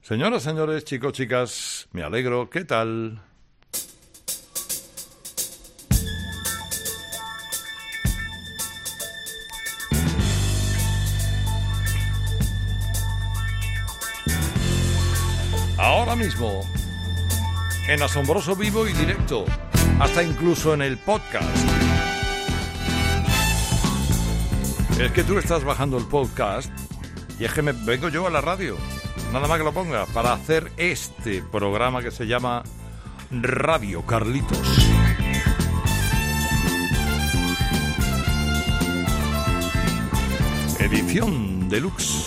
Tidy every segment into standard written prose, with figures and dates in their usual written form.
Señoras, señores, chicos, chicas, me alegro. ¿Qué tal? Ahora mismo, en Asombroso Vivo y Directo, hasta incluso en el podcast. Es que tú estás bajando el podcast y es que me vengo yo a la radio, nada más que lo ponga, para hacer este programa que se llama Radio Carlitos. Edición deluxe.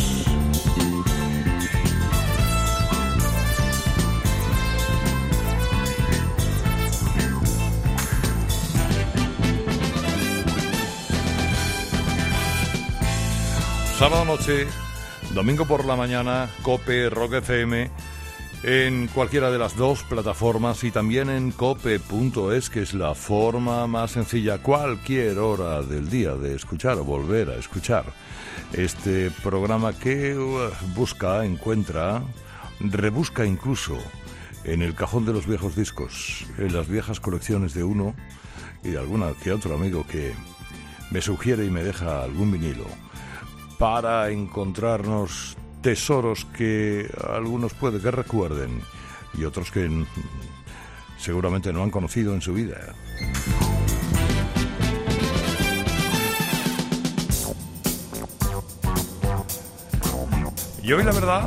Sábado noche, domingo por la mañana, COPE, Rock FM, en cualquiera de las dos plataformas y también en cope.es, que es la forma más sencilla, cualquier hora del día, de escuchar o volver a escuchar este programa que busca, encuentra, rebusca incluso en el cajón de los viejos discos, en las viejas colecciones de uno y de alguna que otro amigo que me sugiere y me deja algún vinilo, para encontrarnos tesoros que algunos puede que recuerden y otros que seguramente no han conocido en su vida. Y hoy la verdad,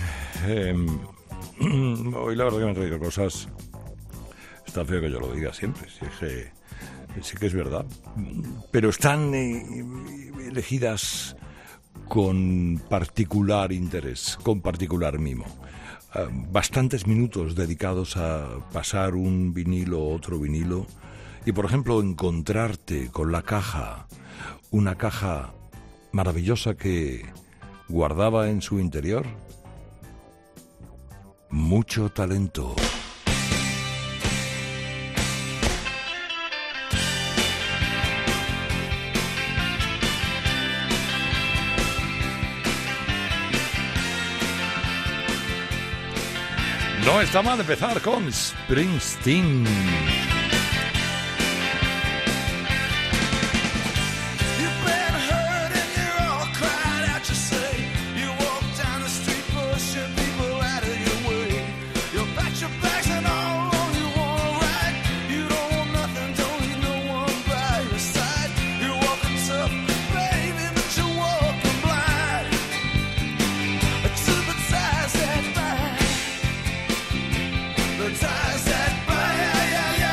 hoy la verdad que me han traído cosas. Está feo que yo lo diga siempre, sí que es verdad, pero están elegidas con particular interés, con particular mimo. Bastantes minutos dedicados a pasar un vinilo, otro vinilo, y por ejemplo encontrarte con la caja, una caja maravillosa que guardaba en su interior mucho talento. No está mal empezar con Springsteen. Ties that bind,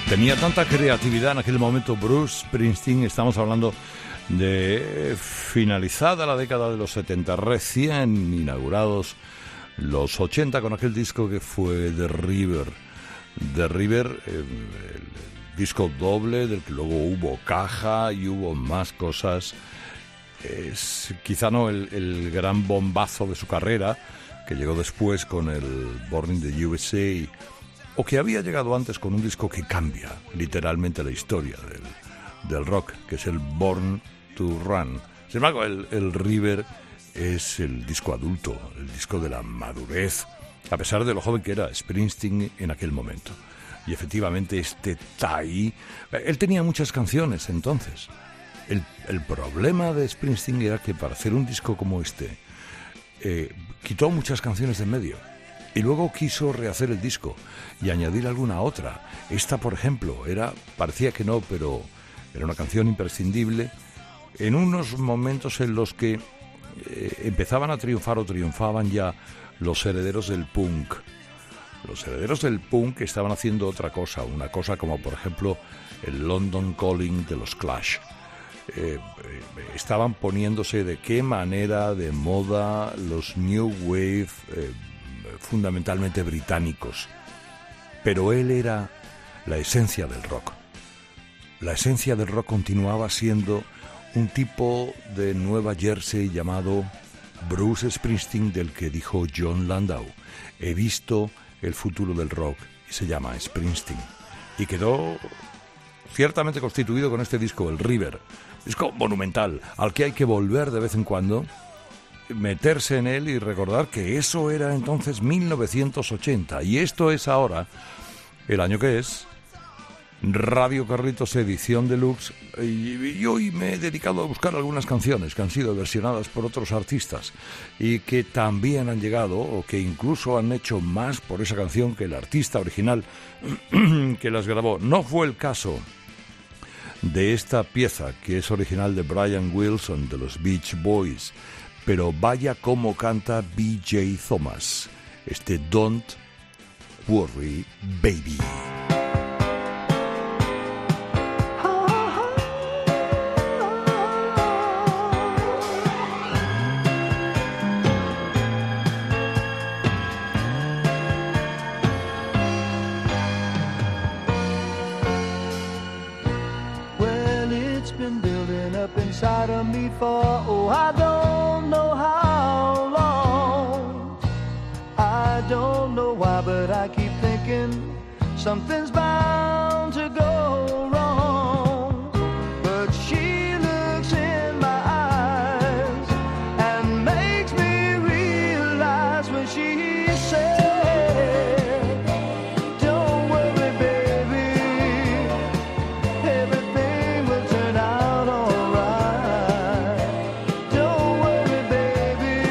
Tenía tanta creatividad en aquel momento Bruce Springsteen. Estamos hablando de finalizada la década de los 70, recién inaugurados los 80 con aquel disco que fue The River. The River, el disco doble del que luego hubo caja y hubo más cosas. Es quizá no el gran bombazo de su carrera, que llegó después con el Born in the USA, o que había llegado antes con un disco que cambia literalmente la historia del rock, que es el Born to Run. Sin embargo, el River es el disco adulto, el disco de la madurez, a pesar de lo joven que era Springsteen en aquel momento. Y efectivamente este Tai, él tenía muchas canciones entonces. El problema de Springsteen era que para hacer un disco como este, quitó muchas canciones de en medio. Y luego quiso rehacer el disco y añadir alguna otra. Esta, por ejemplo, parecía que no, pero era una canción imprescindible en unos momentos en los que empezaban a triunfar o triunfaban ya los herederos del punk. Los herederos del punk estaban haciendo otra cosa, una cosa como, por ejemplo, el London Calling de los Clash. Estaban poniéndose de qué manera de moda los New Wave, fundamentalmente británicos, pero él era la esencia del rock. La esencia del rock continuaba siendo un tipo de Nueva Jersey llamado Bruce Springsteen, del que dijo John Landau: he visto el futuro del rock y se llama Springsteen. Y quedó ciertamente constituido con este disco, el River, disco monumental al que hay que volver de vez en cuando, meterse en él y recordar que eso era entonces 1980 y esto es ahora el año que es. Radio Carlitos edición deluxe, y hoy me he dedicado a buscar algunas canciones que han sido versionadas por otros artistas y que también han llegado o que incluso han hecho más por esa canción que el artista original que las grabó. No fue el caso de esta pieza, que es original de Brian Wilson de los Beach Boys, pero vaya cómo canta B.J. Thomas, este Don't Worry Baby. Well, it's been building up inside of me for, I don't know how long. I don't know why, but I keep thinking something's bound to go wrong. But she looks in my eyes and makes me realize when she said, don't worry, baby, everything will turn out alright. Don't worry, baby.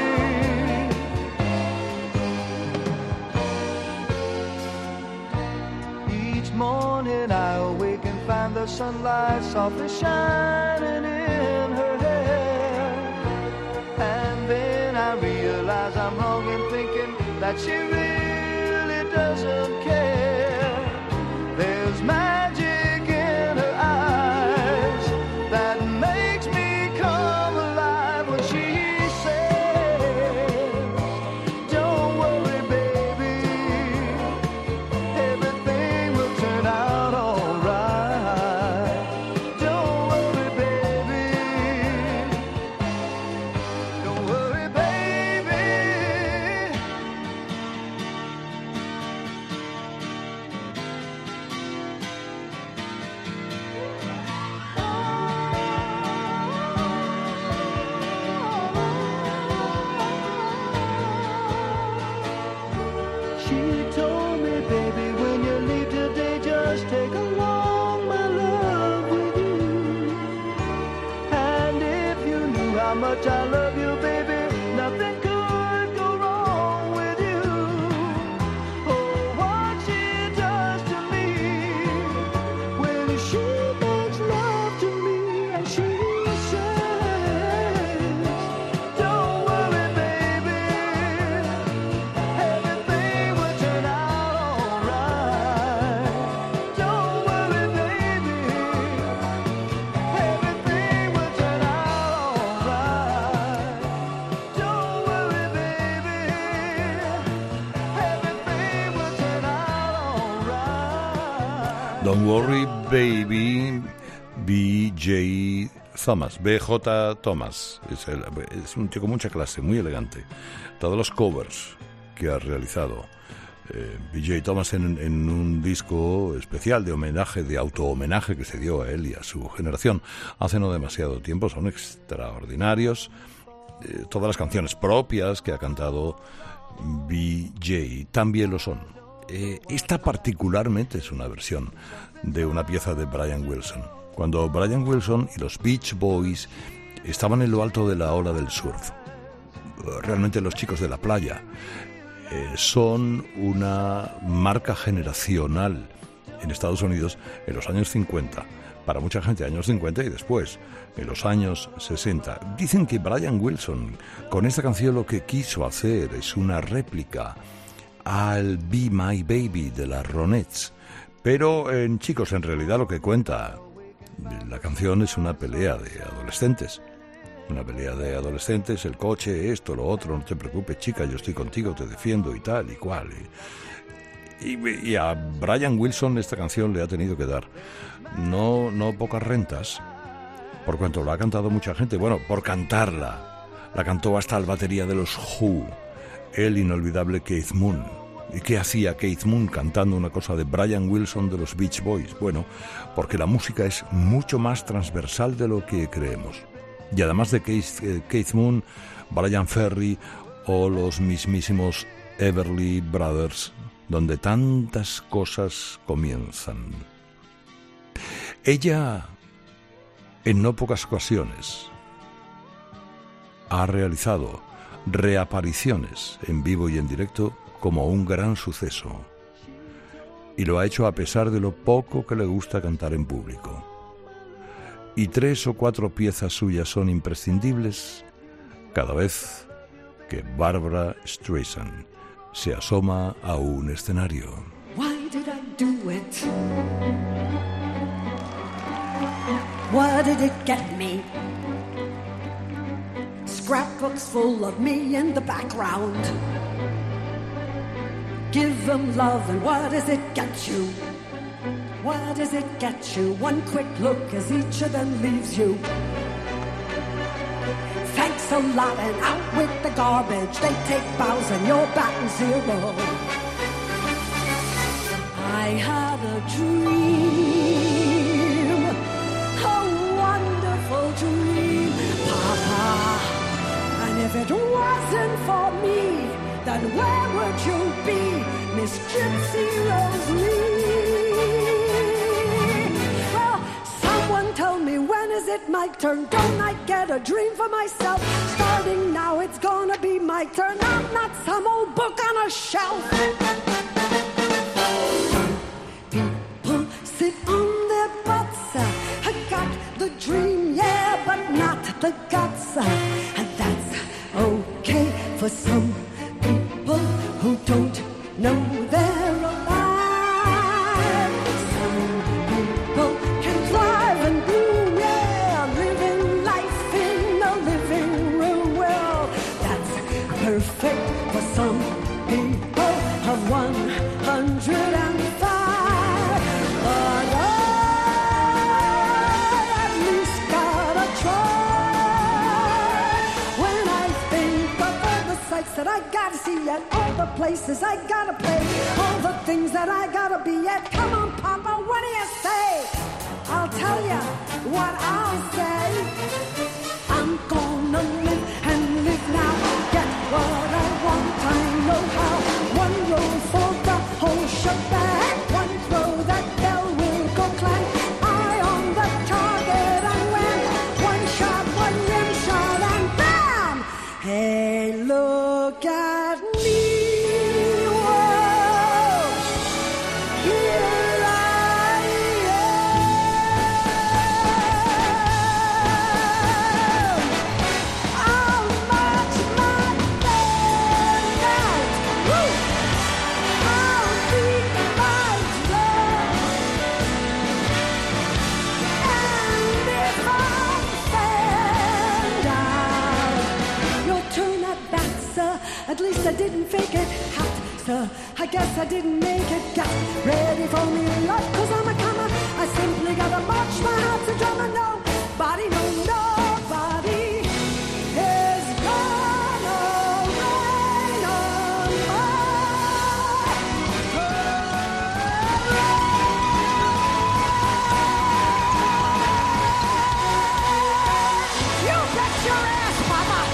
Each morning I awake and find the sunlight softly shining in her hair. And then I realize I'm wrong in thinking that she really doesn't care. There's magic in her eyes that makes me come alive when she said, don't worry, baby, everything will turn out alright. Don't worry, baby, don't worry, baby. Don't Worry Baby, B.J. Thomas, B.J. Thomas. Es un tío con mucha clase, muy elegante. Todos los covers que ha realizado B.J. Thomas en un disco especial de homenaje, de auto-homenaje que se dio a él y a su generación hace no demasiado tiempo, son extraordinarios. Todas las canciones propias que ha cantado B.J. también lo son. Esta particularmente es una versión de una pieza de Brian Wilson. Cuando Brian Wilson y los Beach Boys estaban en lo alto de la ola del surf, realmente los chicos de la playa, son una marca generacional en Estados Unidos en los años 50. Para mucha gente, años 50 y después, en los años 60. Dicen que Brian Wilson, con esta canción, lo que quiso hacer es una réplica al Be My Baby de las Ronettes. Pero, chicos, en realidad lo que cuenta la canción es una pelea de adolescentes. Una pelea de adolescentes, el coche, esto, lo otro, no te preocupes, chica, yo estoy contigo, te defiendo y tal y cual. Y a Brian Wilson esta canción le ha tenido que dar no pocas rentas, por cuanto lo ha cantado mucha gente. Bueno, por cantarla, la cantó hasta el batería de los Who, el inolvidable Keith Moon. ¿Y qué hacía Keith Moon cantando una cosa de Brian Wilson de los Beach Boys? Bueno, porque la música es mucho más transversal de lo que creemos. Y además de Keith Moon, Brian Ferry o los mismísimos Everly Brothers, donde tantas cosas comienzan. Ella, en no pocas ocasiones, ha realizado reapariciones en vivo y en directo como un gran suceso. Y lo ha hecho a pesar de lo poco que le gusta cantar en público. Y 3 o 4 piezas suyas son imprescindibles cada vez que Barbra Streisand se asoma a un escenario. Why did I do it? What did it get me? Scrapbooks full of me in the background. Give them love and what does it get you? What does it get you? One quick look as each of them leaves you. Thanks a lot and out with the garbage. They take bows and you're batting 0. I had a dream, a wonderful dream, Papa. And if it wasn't for me, then where would you be, Miss Gypsy Rose Lee? Well, someone tell me, when is it my turn? Don't I get a dream for myself? Starting now, it's gonna be my turn. I'm not some old book on a shelf. People sit on their butts. I got the dream, yeah, but not the guts. And that's okay for some people who don't know they're alive. Some people can thrive and bloom, yeah, living life in a living room. Well, that's perfect for some people of 105. But I at least gotta try. When I think of all the sights that I gotta see and all the places I gotta play, all the things that I gotta be at. Come on, Papa, what do you say? I'll tell you what I'll say. I'm gonna live and live now. Get what I want, I know how. One roll for the whole shebang. One throw, that bell will go clang. Eye on the target and win. One shot, one rim shot and bam! Hey, look at me. Whoa. Here I am. I'll march my band out. Woo! I'll beat my drum. And if I'm found out, your turn at bat, sir. At least I didn't fake it. Hat, sir. I guess I didn't make it. Get ready for me, love, 'cause I'm a coming. I simply gotta march my heart to drum and nobody, no, nobody is gonna rain on You bet your ass, Papa.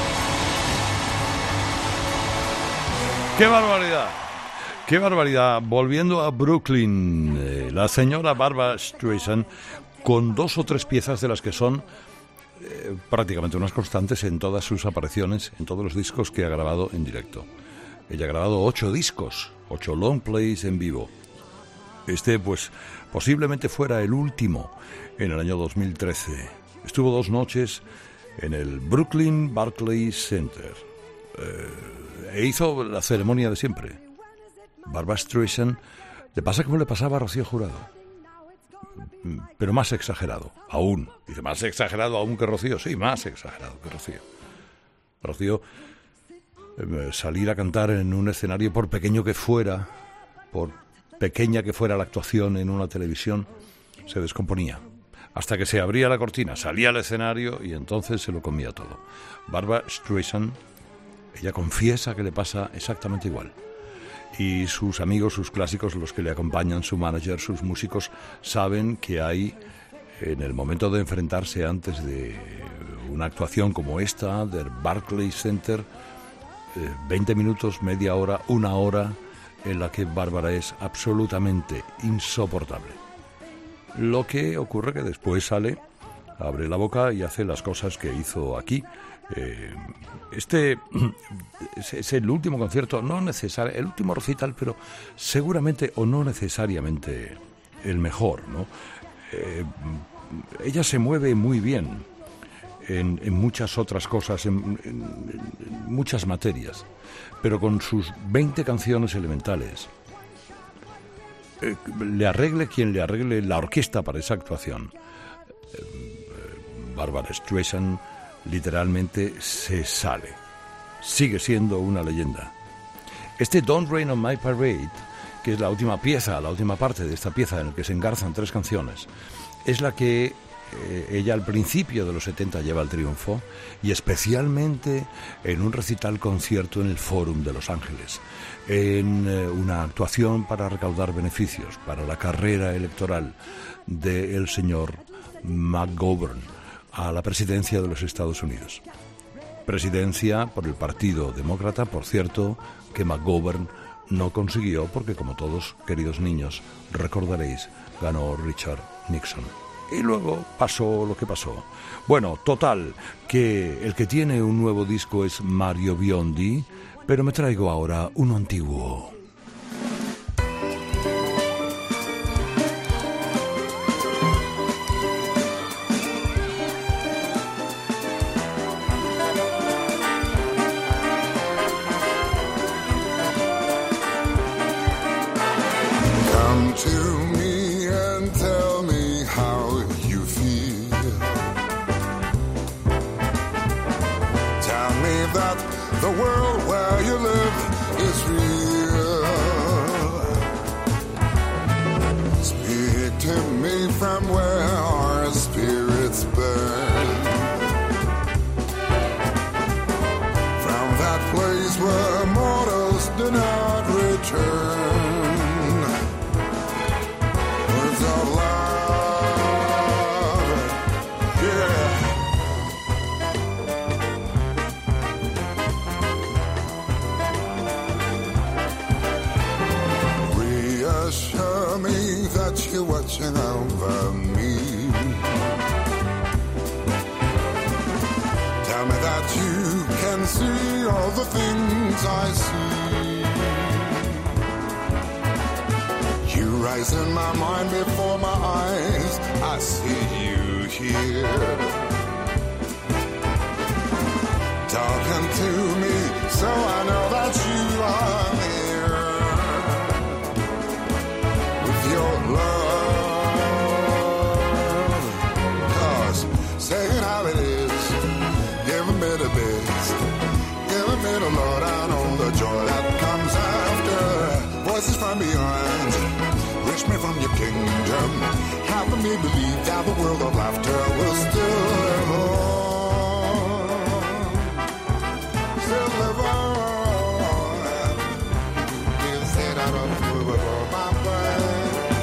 ¡Qué barbaridad! ¡Qué barbaridad! Volviendo a Brooklyn, la señora Barbra Streisand, con 2 o 3 piezas de las que son prácticamente unas constantes en todas sus apariciones, en todos los discos que ha grabado en directo. Ella ha grabado 8 discos, 8 long plays en vivo. Este, pues, posiblemente fuera el último en el año 2013. Estuvo 2 noches en el Brooklyn Barclays Center. E hizo la ceremonia de siempre. Barbra Streisand le pasa como le pasaba a Rocío Jurado, pero más exagerado aún. Dice, más exagerado aún que Rocío. Sí, más exagerado que Rocío. Rocío, salir a cantar en un escenario, por pequeño que fuera, por pequeña que fuera la actuación en una televisión, se descomponía. Hasta que se abría la cortina, salía al escenario y entonces se lo comía todo. Barbra Streisand, ella confiesa que le pasa exactamente igual. Y sus amigos, sus clásicos, los que le acompañan, su manager, sus músicos, saben que hay, en el momento de enfrentarse antes de una actuación como esta, del Barclays Center, 20 minutos, media hora, 1 hora, en la que Bárbara es absolutamente insoportable. Lo que ocurre que después sale, abre la boca y hace las cosas que hizo aquí. Este es el último concierto, no necesario, el último recital, pero seguramente o no necesariamente el mejor, ¿no? Ella se mueve muy bien en muchas otras cosas, en muchas materias, pero con sus 20 canciones elementales, le arregle quien le arregle la orquesta para esa actuación, Barbra Streisand literalmente se sale. Sigue siendo una leyenda. Este Don't Rain on My Parade, que es la última pieza, la última parte de esta pieza en la que se engarzan 3 canciones, es la que ella al principio de los 70 lleva al triunfo, y especialmente en un recital concierto en el Fórum de Los Ángeles, en una actuación para recaudar beneficios para la carrera electoral del señor McGovern a la presidencia de los Estados Unidos. Presidencia por el Partido Demócrata, por cierto, que McGovern no consiguió porque, como todos, queridos niños, recordaréis, ganó Richard Nixon. Y luego pasó lo que pasó. Bueno, total, que el que tiene un nuevo disco es Mario Biondi, pero me traigo ahora uno antiguo. Watching over me. Tell me that you can see all the things I see. You rise in my mind before my eyes. I see you here, talking to me, so I know that you are here with your love. Saying how it is, giving me the biz, giving me the lowdown on the joy that comes after. Voices from beyond, Push me from your kingdom. Have me believe that the world of laughter will still live on. Still live on. You say that I'm moving on my brain.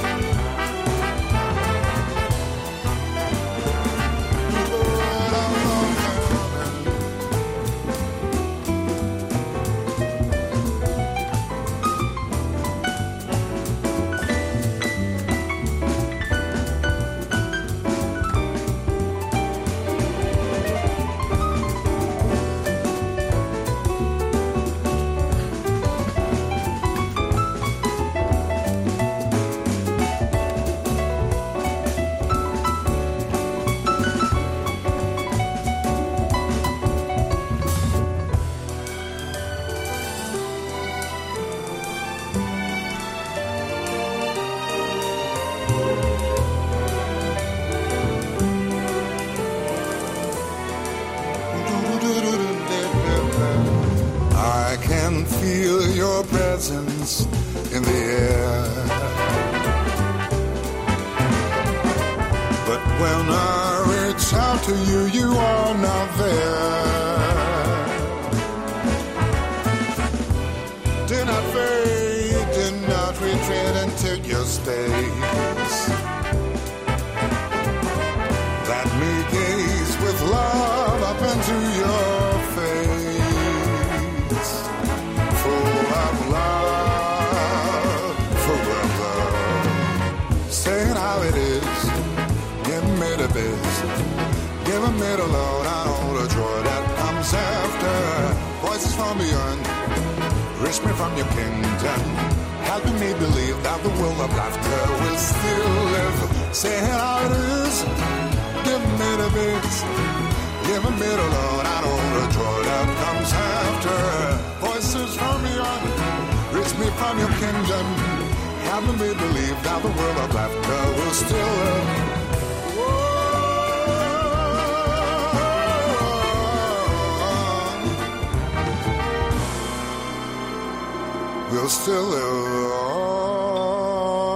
I can feel your presence in the air. But when I reach out to you, you are not there. Do not fade, do not retreat into your space. Let me gaze with love up into your face. Full of love, forever. Saying how it is, give me the biz. Give me the load, I know the joy that comes after. Voices from beyond, reach me from your kingdom. Helping me believe that the world of laughter will still live. Saying how it is, give me the biz. Give me the load, I know the joy that comes after. Voices from beyond, reach me from your kingdom. Helping me believe that the world of laughter will still live. Will still live on.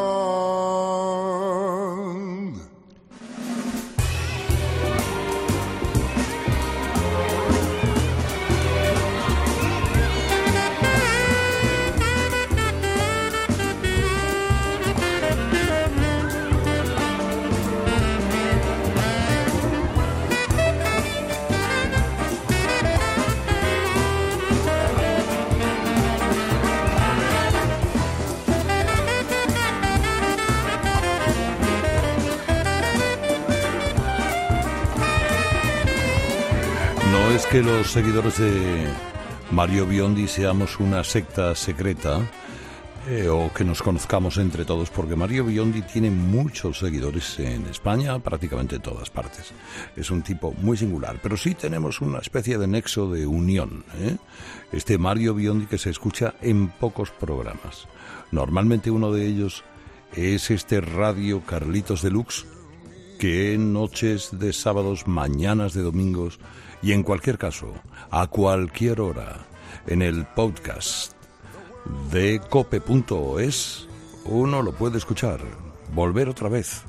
No es que los seguidores de Mario Biondi seamos una secta secreta o que nos conozcamos entre todos, porque Mario Biondi tiene muchos seguidores en España, prácticamente en todas partes. Es un tipo muy singular, pero sí tenemos una especie de nexo de unión, ¿eh? Este Mario Biondi que se escucha en pocos programas. Normalmente uno de ellos es este Radio Carlitos Deluxe, que en noches de sábados, mañanas de domingos y en cualquier caso, a cualquier hora, en el podcast de cope.es, uno lo puede escuchar, volver otra vez,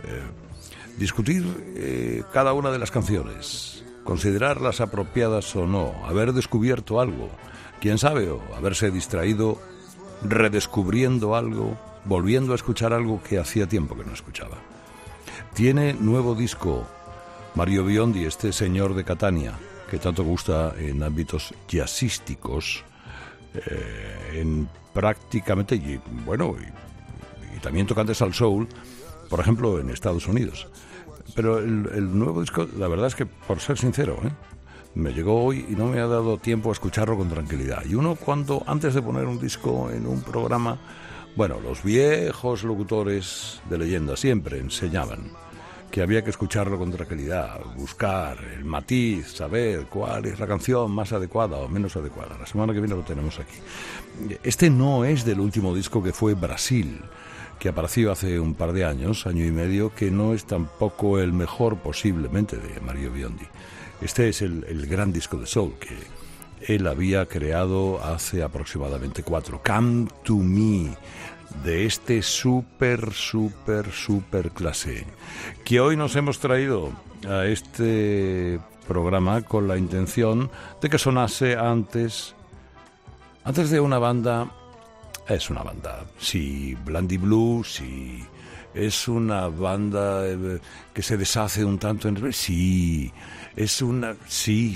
discutir cada una de las canciones, considerarlas apropiadas o no, haber descubierto algo, quién sabe, o haberse distraído redescubriendo algo, volviendo a escuchar algo que hacía tiempo que no escuchaba. Tiene nuevo disco Mario Biondi, este señor de Catania, que tanto gusta en ámbitos jazzísticos, en prácticamente, y también tocantes al soul, por ejemplo, en Estados Unidos. Pero el nuevo disco, la verdad es que, por ser sincero, me llegó hoy y no me ha dado tiempo a escucharlo con tranquilidad. Y uno cuando, antes de poner un disco en un programa, los viejos locutores de leyenda siempre enseñaban que había que escucharlo con tranquilidad, buscar el matiz, saber cuál es la canción más adecuada o menos adecuada. La semana que viene lo tenemos aquí. Este no es del último disco, que fue Brasil, que apareció hace un par de años, año y medio, que no es tampoco el mejor posiblemente de Mario Biondi. Este es el gran disco de soul él había creado hace aproximadamente 4. Come to Me, de este super clase, que hoy nos hemos traído a este programa con la intención de que sonase antes de una banda. Es una banda, sí, Blondie Blue, sí. Es una banda que se deshace un tanto en... Sí, es una... Sí.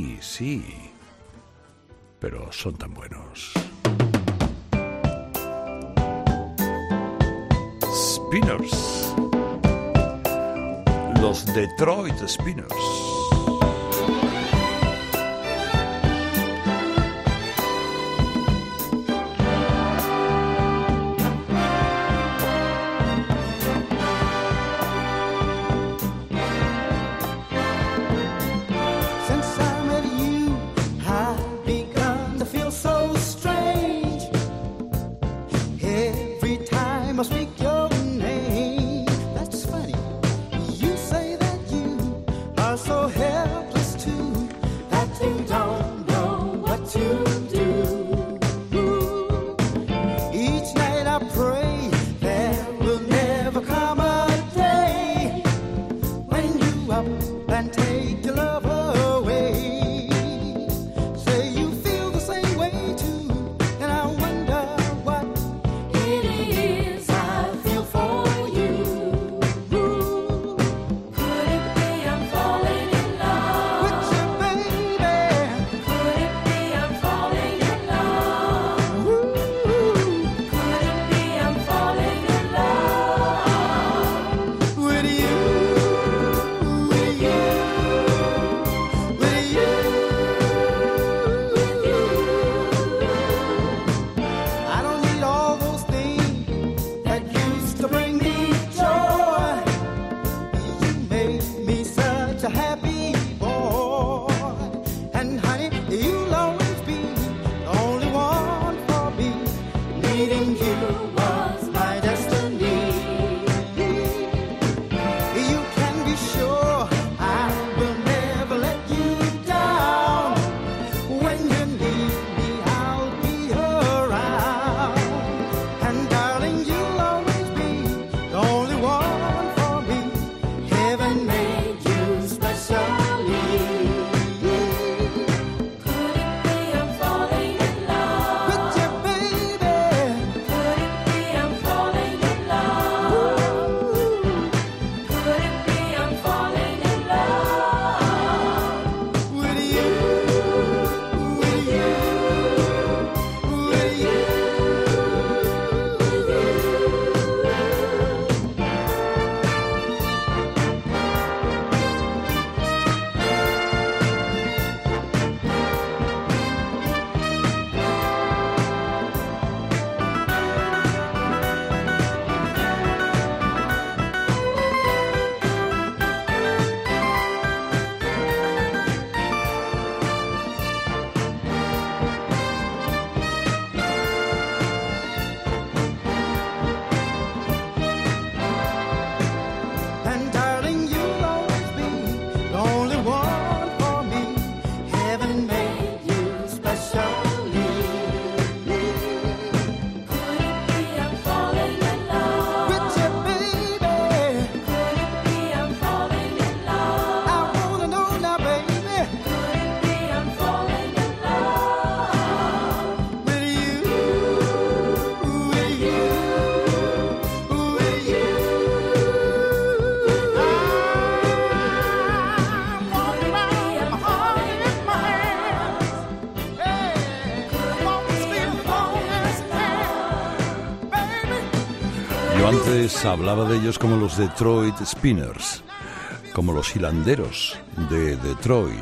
Pero son tan buenos. Spinners. Los Detroit Spinners. Antes hablaba de ellos como los Detroit Spinners, como los hilanderos de Detroit,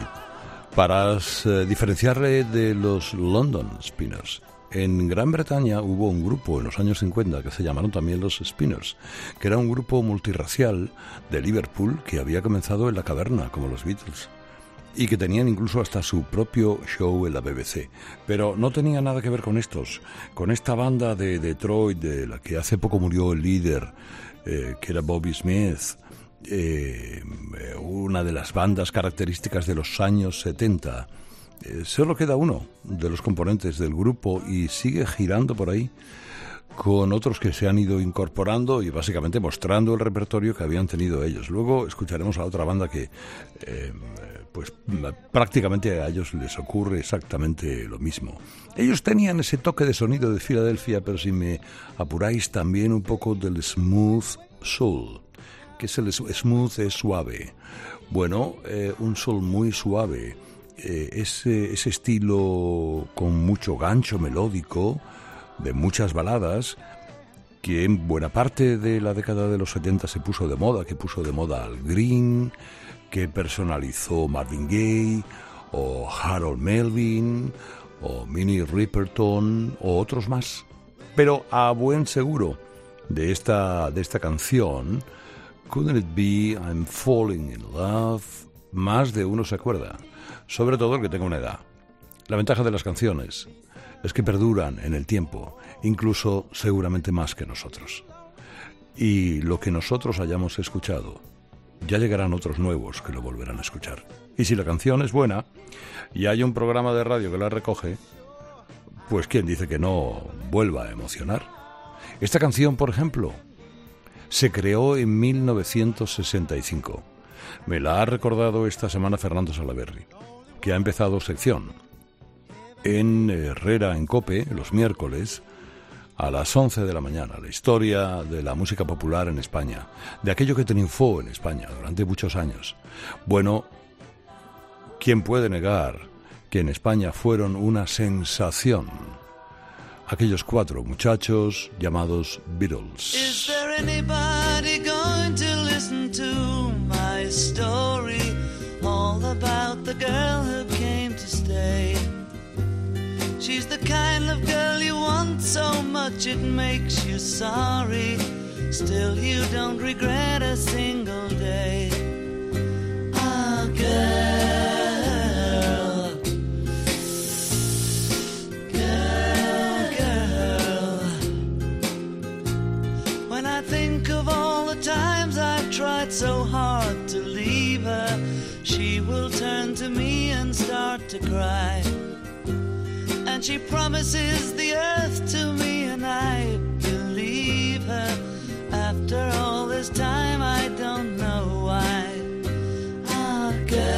para diferenciarle de los London Spinners. En Gran Bretaña hubo un grupo en los años 50 que se llamaron también los Spinners, que era un grupo multirracial de Liverpool que había comenzado en la caverna, como los Beatles, y que tenían incluso hasta su propio show en la BBC. Pero no tenía nada que ver con estos, con esta banda de Detroit, de la que hace poco murió el líder, que era Bobby Smith, una de las bandas características de los años 70, Solo queda uno de los componentes del grupo y sigue girando por ahí con otros que se han ido incorporando y básicamente mostrando el repertorio que habían tenido ellos. Luego escucharemos a otra banda que pues prácticamente a ellos les ocurre exactamente lo mismo. Ellos tenían ese toque de sonido de Filadelfia, pero si me apuráis también un poco del smooth soul, que es el smooth, es suave. Bueno, un soul muy suave, ese estilo con mucho gancho melódico, de muchas baladas, que en buena parte de la década de los 70 se puso de moda, que puso de moda Al Green, que personalizó Marvin Gaye, o Harold Melvin, o Minnie Riperton, o otros más. Pero a buen seguro de esta canción, Couldn't It Be I'm Falling in Love, más de uno se acuerda, sobre todo el que tenga una edad. La ventaja de las canciones es que perduran en el tiempo, incluso seguramente más que nosotros. Y lo que nosotros hayamos escuchado, ya llegarán otros nuevos que lo volverán a escuchar. Y si la canción es buena y hay un programa de radio que la recoge, pues quién dice que no vuelva a emocionar. Esta canción, por ejemplo, se creó en 1965. Me la ha recordado esta semana Fernando Salaverry, que ha empezado sección en Herrera en COPE, los miércoles, a las 11 de la mañana, la historia de la música popular en España, de aquello que triunfó en España durante muchos años. Bueno, ¿quién puede negar que en España fueron una sensación aquellos 4 muchachos llamados Beatles? Is there anybody going to listen to my story, all about the girl who came to stay? She's the kind of girl you want so much it makes you sorry. Still you don't regret a single day. Ah, girl, girl, girl. When I think of all the times I've tried so hard to leave her, she will turn to me and start to cry. And she promises the earth to me, and I believe her. After all this time, I don't know why. Ah,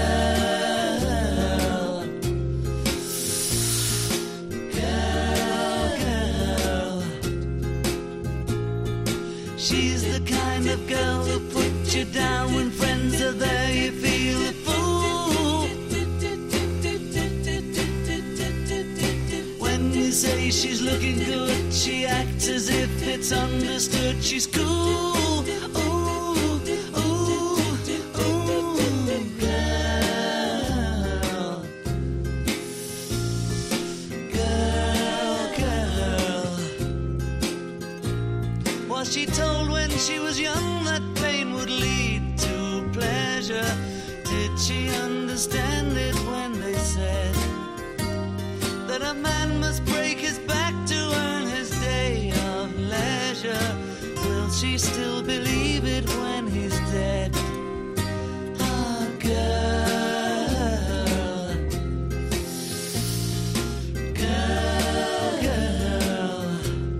girl, girl, girl. She's the kind of girl who puts you down when friends are there. You feel a fool. Say she's looking good, she acts as if it's understood. She's cool, ooh, ooh, ooh, girl, girl, girl. Was she told when she was young that pain would lead to pleasure? Did she understand it when they said that a man must break his back to earn his day of leisure? Will she still believe it when he's dead? Ah, girl, girl, girl.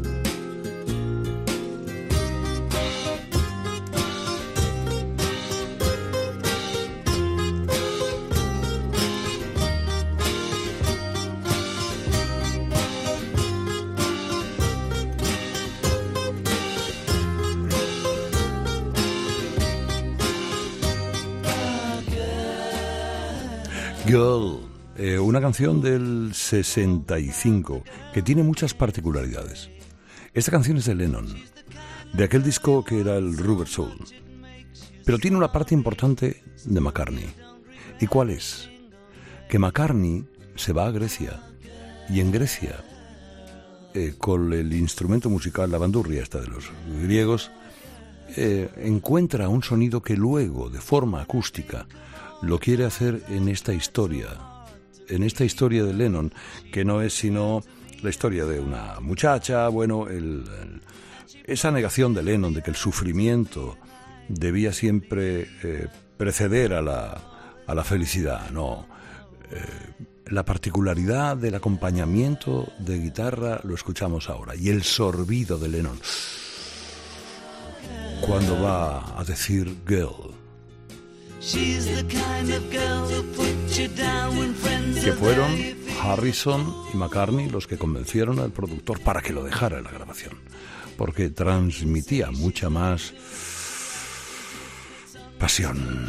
Girl, una canción del 65 que tiene muchas particularidades. Esta canción es de Lennon, de aquel disco que era el Rubber Soul, pero tiene una parte importante de McCartney. ¿Y cuál es? Que McCartney se va a Grecia y en Grecia, con el instrumento musical, la bandurria esta de los griegos, encuentra un sonido que luego, de forma acústica, lo quiere hacer en esta historia de Lennon, que no es sino la historia de una muchacha, bueno, esa negación de Lennon de que el sufrimiento debía siempre preceder a la felicidad. No, la particularidad del acompañamiento de guitarra lo escuchamos ahora, y el sorbido de Lennon cuando va a decir girl. Que fueron Harrison y McCartney los que convencieron al productor para que lo dejara en la grabación, porque transmitía mucha más pasión.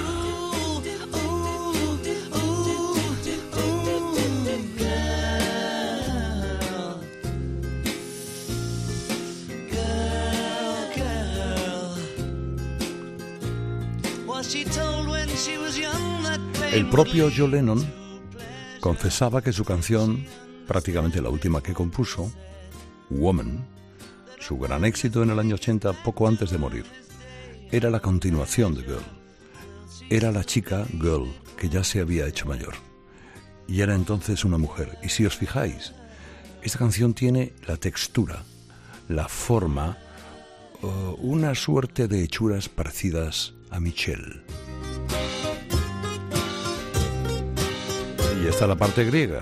El propio John Lennon confesaba que su canción, prácticamente la última que compuso, Woman, su gran éxito en el año 80, poco antes de morir, era la continuación de Girl. Era la chica Girl, que ya se había hecho mayor, y era entonces una mujer. Y si os fijáis, esta canción tiene la textura, la forma, una suerte de hechuras parecidas a Michelle. Y está la parte griega.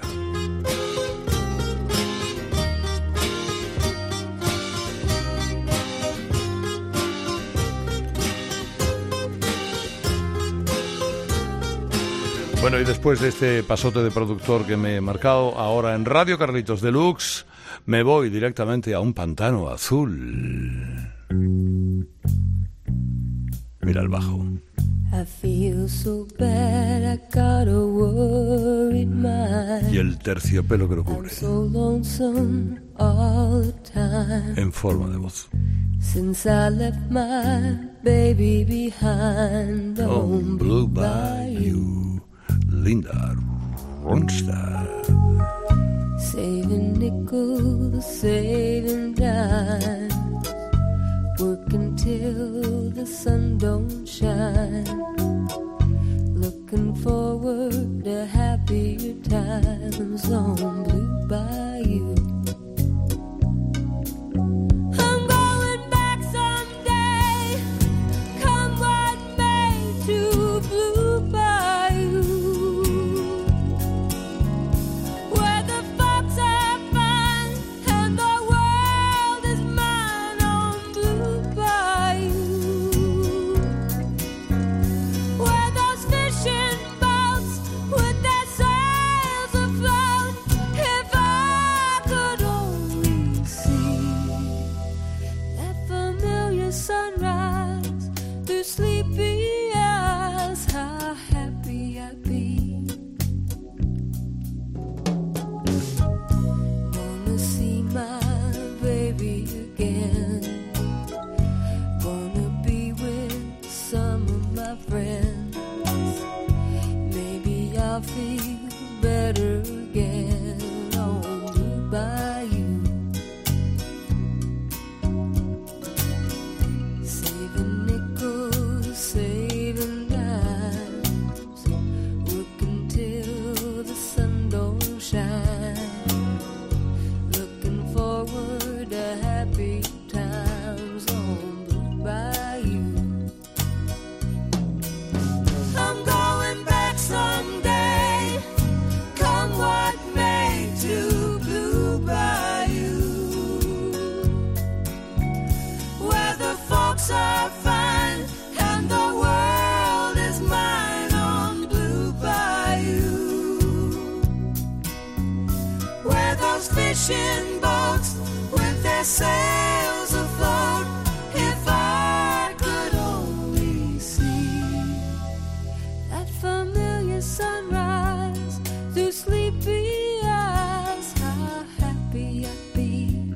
Bueno, y después de este pasote de productor que me he marcado, ahora en Radio Carlitos Deluxe, me voy directamente a un pantano azul. Mira el bajo. I feel so bad, I got a worried mind. Y el terciopelo que lo cubre. I'm so lonesome all the time. En forma de voz. Since I left my baby behind on Blue Bayou. Linda Ronstadt. Saving nickels, saving dimes. Working till the sun don't shine. Looking forward to happier times on Blue Bayou. I'm going back someday, come what may, to Blue Bayou, where the folks are fine and the world is mine on Blue Bayou, where those fishing boats with their sails afloat, if I could only see that familiar sunrise through sleepy eyes, how happy I'd be. Wanna see my baby again. Wanna be with some of my friends. Maybe I'll feel better again on Blue Bayou. Saving nickels, saving dimes. Working till the sun don't shine. Looking forward to happy times on Blue Bayou. I'm going back someday, come what may, to Blue Bayou, where the folks are fine and the world is mine on Blue Bayou, where those fishing boats with their sails afloat, if I could only see that familiar sunrise through sleepy eyes, how happy I'd be.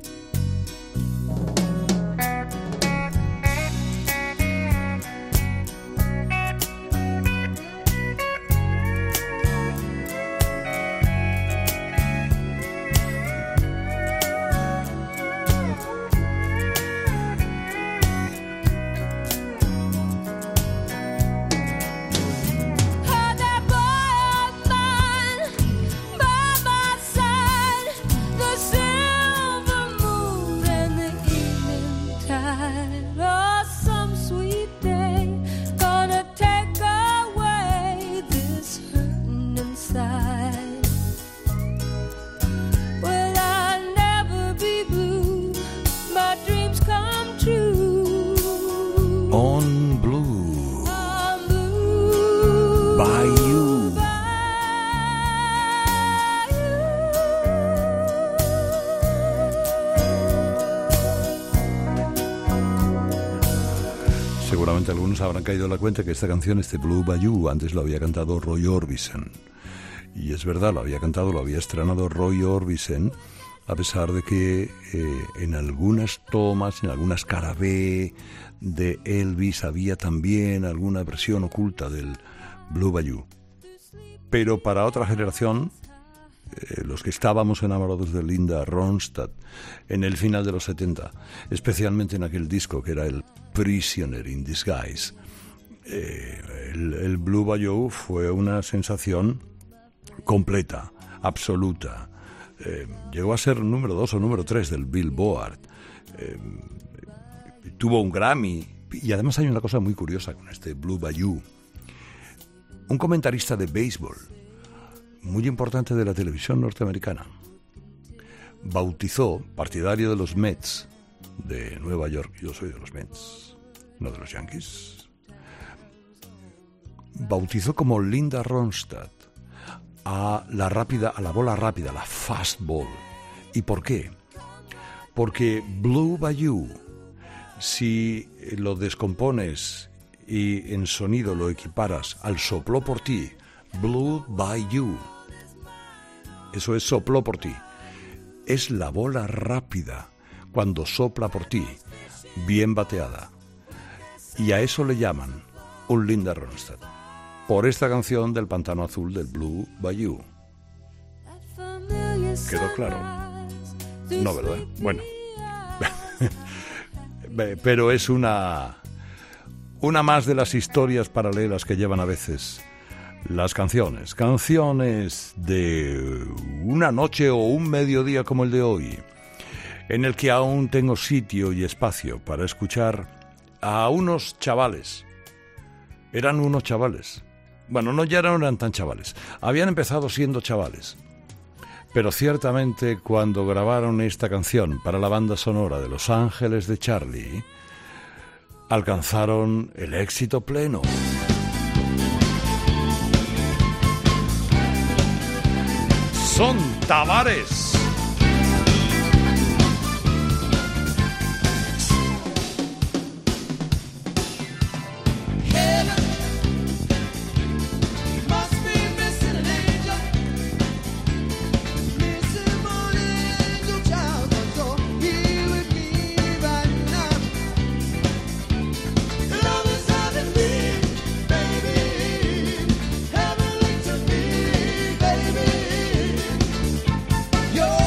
Seguramente algunos habrán caído en la cuenta que esta canción, este Blue Bayou, antes lo había cantado Roy Orbison. Y es verdad, lo había estrenado Roy Orbison, a pesar de que en algunas tomas, en algunas cara B de Elvis, había también alguna versión oculta del Blue Bayou. Pero para otra generación, los que estábamos enamorados de Linda Ronstadt en el final de los 70, especialmente en aquel disco que era el Prisoner in Disguise, el Blue Bayou fue una sensación completa, absoluta. Llegó a ser número 2 o número 3 del Billboard. Tuvo un Grammy. Y además hay una cosa muy curiosa con este Blue Bayou. Un comentarista de béisbol muy importante de la televisión norteamericana bautizó, partidario de los Mets de Nueva York, yo soy de los Mets, no de los Yankees, bautizó como Linda Ronstadt a la bola rápida, la fastball. ¿Y por qué? Porque Blue Bayou, si lo descompones y en sonido lo equiparas al sopló por ti, Blue Bayou, eso es sopló por ti, es la bola rápida cuando sopla por ti, bien bateada, y a eso le llaman un Linda Ronstadt, por esta canción del Pantano Azul del Blue Bayou. ¿Quedó claro? No, ¿verdad? Bueno. Pero es una más de las historias paralelas que llevan a veces las canciones de una noche o un mediodía como el de hoy, en el que aún tengo sitio y espacio para escuchar a unos chavales. Eran unos chavales. Bueno, no, ya no eran tan chavales. Habían empezado siendo chavales. Pero ciertamente cuando grabaron esta canción para la banda sonora de Los Ángeles de Charlie, alcanzaron el éxito pleno. Son Tavares. You're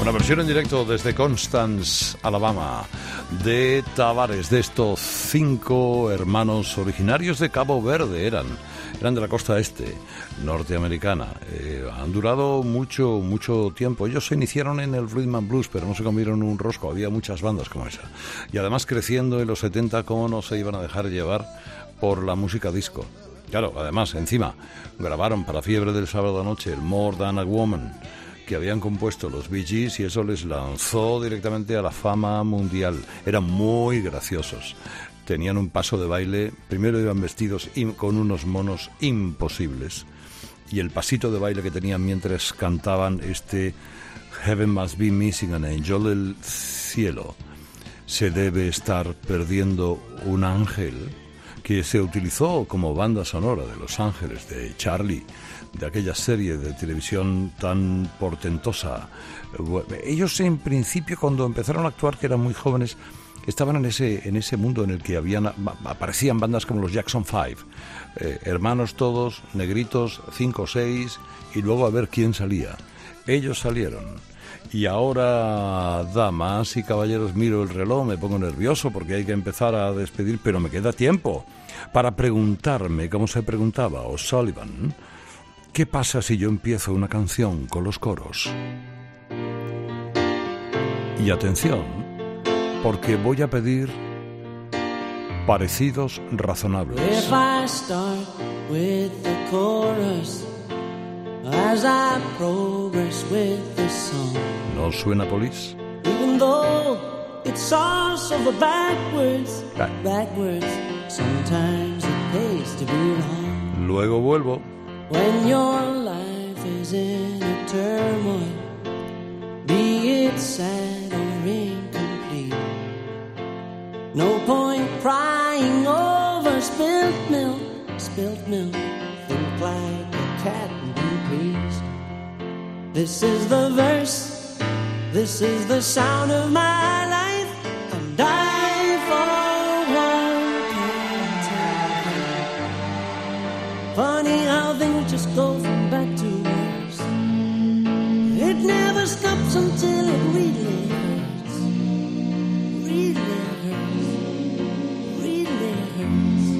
Una versión en directo desde Constance, Alabama, de Tavares, de estos 5 hermanos originarios de Cabo Verde. Eran de la costa este, norteamericana. Han durado mucho tiempo. Ellos se iniciaron en el rhythm and blues, pero no se comieron un rosco. Había muchas bandas como esa. Y además, creciendo en los 70, cómo no se iban a dejar llevar por la música disco. Claro, además, encima, grabaron para Fiebre del Sábado Noche el More Than a Woman, que habían compuesto los Bee Gees, y eso les lanzó directamente a la fama mundial. Eran muy graciosos. Tenían un paso de baile. Primero iban vestidos con unos monos imposibles. Y el pasito de baile que tenían mientras cantaban este Heaven Must Be Missing an Angel, el cielo se debe estar perdiendo un ángel, que se utilizó como banda sonora de Los Ángeles, de Charlie, de aquella serie de televisión tan portentosa. Ellos, en principio, cuando empezaron a actuar, que eran muy jóvenes, estaban en ese mundo en el que aparecían bandas como los Jackson 5, hermanos todos, negritos, 5 o 6, y luego a ver quién salía. Ellos salieron. Y ahora, damas y caballeros, miro el reloj, me pongo nervioso porque hay que empezar a despedir, pero me queda tiempo para preguntarme, como se preguntaba O'Sullivan, ¿qué pasa si yo empiezo una canción con los coros? Y atención, porque voy a pedir parecidos razonables. If I start with the chorus, as I progress with the song, ¿No suena Police? even though it's also the backwards, sometimes it pays to be wrong. Luego vuelvo. When your life is in a turmoil, be it sad or incomplete, no point crying over spilt milk, think like a cat and be pleased. This is the verse, this is the sound of my life, and I for one can't tell. Funny how things just go from bad to worse. It never stops until it really hurts. Really hurts. Really hurts.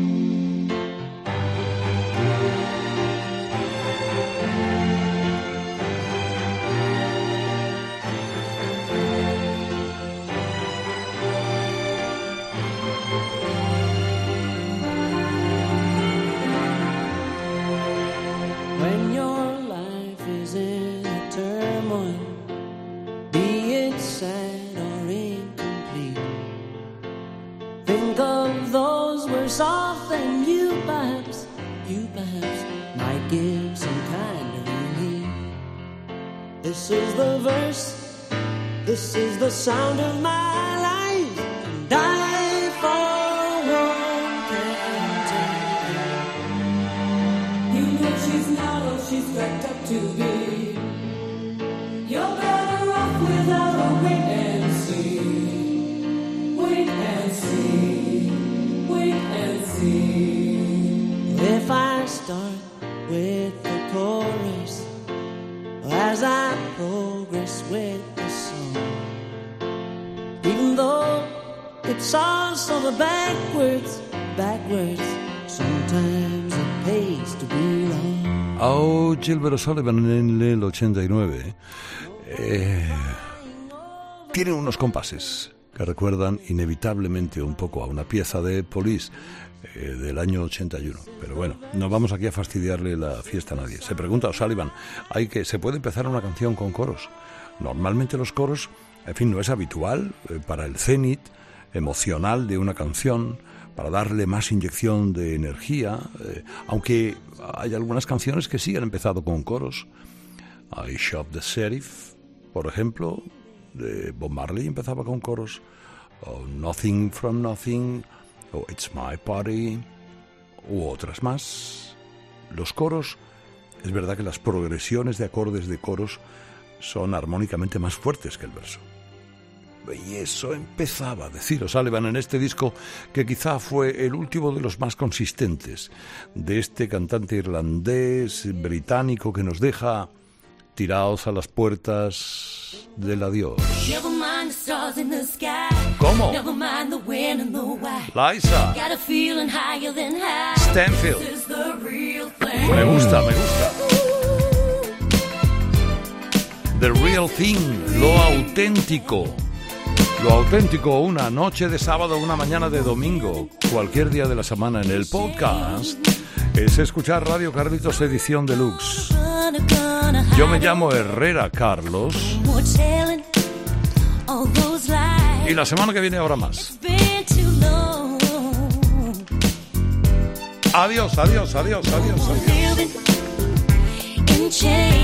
When your life is in a turmoil, be it sad or incomplete, think of those words off and you perhaps might give some kind of relief. This is the verse, this is the sound of my life, and I for one can't tell. You know she's not all she's cracked up to be. You're better off without a wait and see. Wait and see. Wait and see. If I start with the chorus, as I progress with the song, even though it's also the backwards, sometimes it pays to be wrong. Oh, Gilbert O'Sullivan en el 89 tiene unos compases que recuerdan inevitablemente un poco a una pieza de Police del año 81. Pero bueno, no vamos aquí a fastidiarle la fiesta a nadie. Se pregunta O'Sullivan, ¿se puede empezar una canción con coros? Normalmente los coros, en fin, no es habitual para el cenit emocional de una canción, para darle más inyección de energía, aunque hay algunas canciones que sí han empezado con coros. I Shot the Sheriff, por ejemplo, de Bob Marley, empezaba con coros, o Nothing from Nothing, o It's My Party, u otras más. Los coros, es verdad que las progresiones de acordes de coros son armónicamente más fuertes que el verso. Y eso empezaba a decir O'Sullivan en este disco, que quizá fue el último de los más consistentes de este cantante irlandés, británico, que nos deja tiraos a las puertas del adiós. ¿Cómo? Liza Stanfield. Me gusta. The Real Thing, lo auténtico. Lo auténtico, una noche de sábado, una mañana de domingo, cualquier día de la semana en el podcast, es escuchar Radio Carlitos edición deluxe. Yo me llamo Herrera Carlos. Y la semana que viene habrá más. Adiós.